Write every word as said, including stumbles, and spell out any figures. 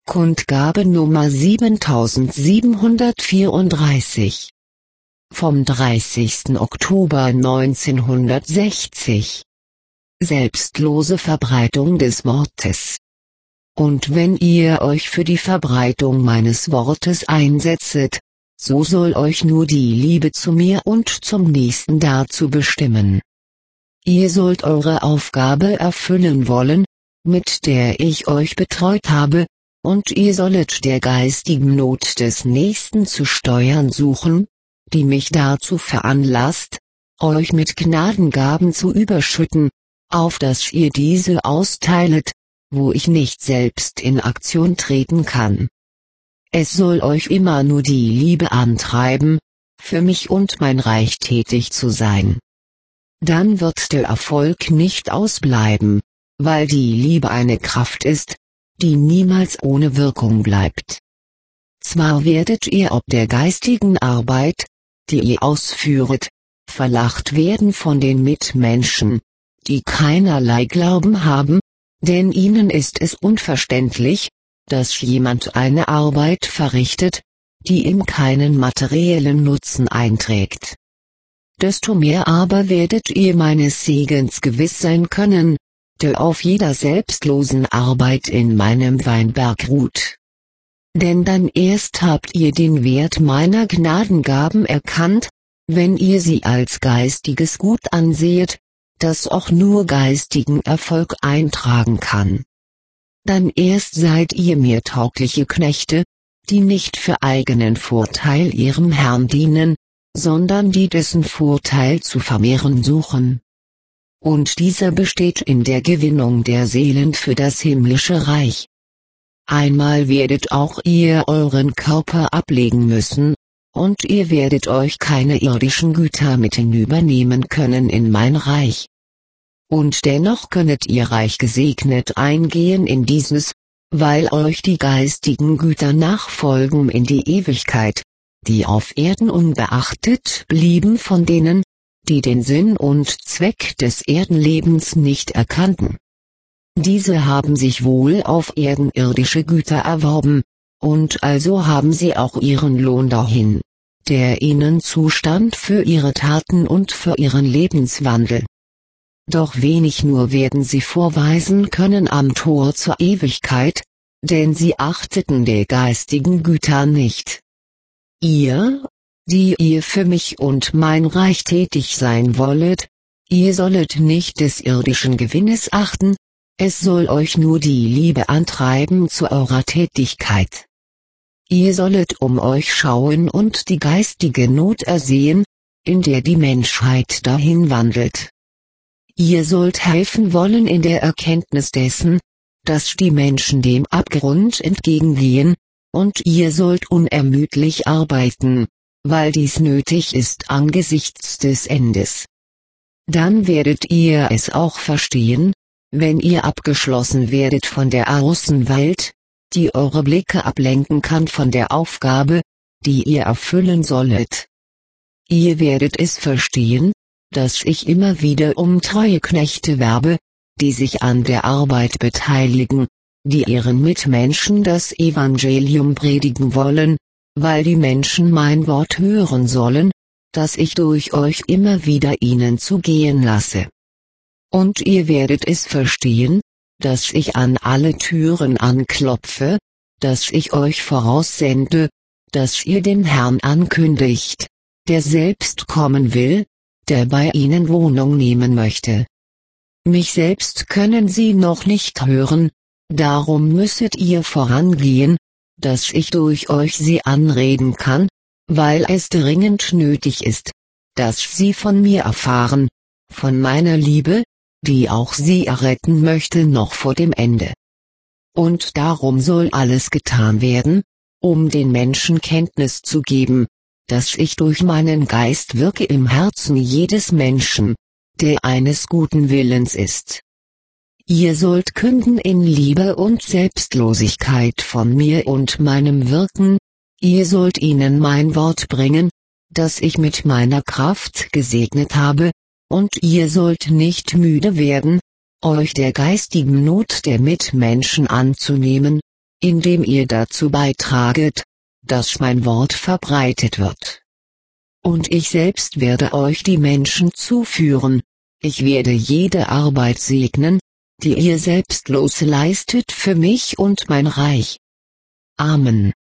Kundgabe Nummer siebentausendsiebenhundertvierunddreißig. Vom dreißigsten Oktober neunzehnhundertsechzig. Selbstlose Verbreitung des Wortes. Und wenn ihr euch für die Verbreitung meines Wortes einsetzet, so soll euch nur die Liebe zu mir und zum Nächsten dazu bestimmen. Ihr sollt eure Aufgabe erfüllen wollen, mit der ich euch betreut habe, und ihr sollet der geistigen Not des Nächsten zu steuern suchen, die mich dazu veranlasst, euch mit Gnadengaben zu überschütten, auf dass ihr diese austeilet, wo ich nicht selbst in Aktion treten kann. Es soll euch immer nur die Liebe antreiben, für mich und mein Reich tätig zu sein. Dann wird der Erfolg nicht ausbleiben, weil die Liebe eine Kraft ist, die niemals ohne Wirkung bleibt. Zwar werdet ihr ob der geistigen Arbeit, die ihr ausführet, verlacht werden von den Mitmenschen, die keinerlei Glauben haben, denn ihnen ist es unverständlich, dass jemand eine Arbeit verrichtet, die ihm keinen materiellen Nutzen einträgt. Desto mehr aber werdet ihr meines Segens gewiss sein können, der auf jeder selbstlosen Arbeit in meinem Weinberg ruht. Denn dann erst habt ihr den Wert meiner Gnadengaben erkannt, wenn ihr sie als geistiges Gut ansehet, das auch nur geistigen Erfolg eintragen kann. Dann erst seid ihr mir taugliche Knechte, die nicht für eigenen Vorteil ihrem Herrn dienen, sondern die dessen Vorteil zu vermehren suchen. Und dieser besteht in der Gewinnung der Seelen für das himmlische Reich. Einmal werdet auch ihr euren Körper ablegen müssen, und ihr werdet euch keine irdischen Güter mit hinübernehmen können in mein Reich. Und dennoch könnet ihr reich gesegnet eingehen in dieses, weil euch die geistigen Güter nachfolgen in die Ewigkeit, die auf Erden unbeachtet blieben von denen, die den Sinn und Zweck des Erdenlebens nicht erkannten. Diese haben sich wohl auf Erden irdische Güter erworben, und also haben sie auch ihren Lohn dahin, der ihnen zustand für ihre Taten und für ihren Lebenswandel. Doch wenig nur werden sie vorweisen können am Tor zur Ewigkeit, denn sie achteten der geistigen Güter nicht. Ihr, die ihr für mich und mein Reich tätig sein wollet, ihr sollet nicht des irdischen Gewinnes achten, es soll euch nur die Liebe antreiben zu eurer Tätigkeit. Ihr sollet um euch schauen und die geistige Not ersehen, in der die Menschheit dahin wandelt. Ihr sollt helfen wollen in der Erkenntnis dessen, dass die Menschen dem Abgrund entgegengehen, und ihr sollt unermüdlich arbeiten, weil dies nötig ist angesichts des Endes. Dann werdet ihr es auch verstehen, wenn ihr abgeschlossen werdet von der Außenwelt, die eure Blicke ablenken kann von der Aufgabe, die ihr erfüllen sollet. Ihr werdet es verstehen, dass ich immer wieder um treue Knechte werbe, die sich an der Arbeit beteiligen, die ihren Mitmenschen das Evangelium predigen wollen, weil die Menschen mein Wort hören sollen, das ich durch euch immer wieder ihnen zugehen lasse. Und ihr werdet es verstehen, dass ich an alle Türen anklopfe, dass ich euch voraussende, dass ihr den Herrn ankündigt, der selbst kommen will, der bei ihnen Wohnung nehmen möchte. Mich selbst können sie noch nicht hören, darum müsset ihr vorangehen, dass ich durch euch sie anreden kann, weil es dringend nötig ist, dass sie von mir erfahren, von meiner Liebe, die auch sie erretten möchte noch vor dem Ende. Und darum soll alles getan werden, um den Menschen Kenntnis zu geben, dass ich durch meinen Geist wirke im Herzen jedes Menschen, der eines guten Willens ist. Ihr sollt künden in Liebe und Selbstlosigkeit von mir und meinem Wirken, ihr sollt ihnen mein Wort bringen, das ich mit meiner Kraft gesegnet habe, und ihr sollt nicht müde werden, euch der geistigen Not der Mitmenschen anzunehmen, indem ihr dazu beitraget, dass mein Wort verbreitet wird. Und ich selbst werde euch die Menschen zuführen, ich werde jede Arbeit segnen, die ihr selbstlos leistet für mich und mein Reich. Amen.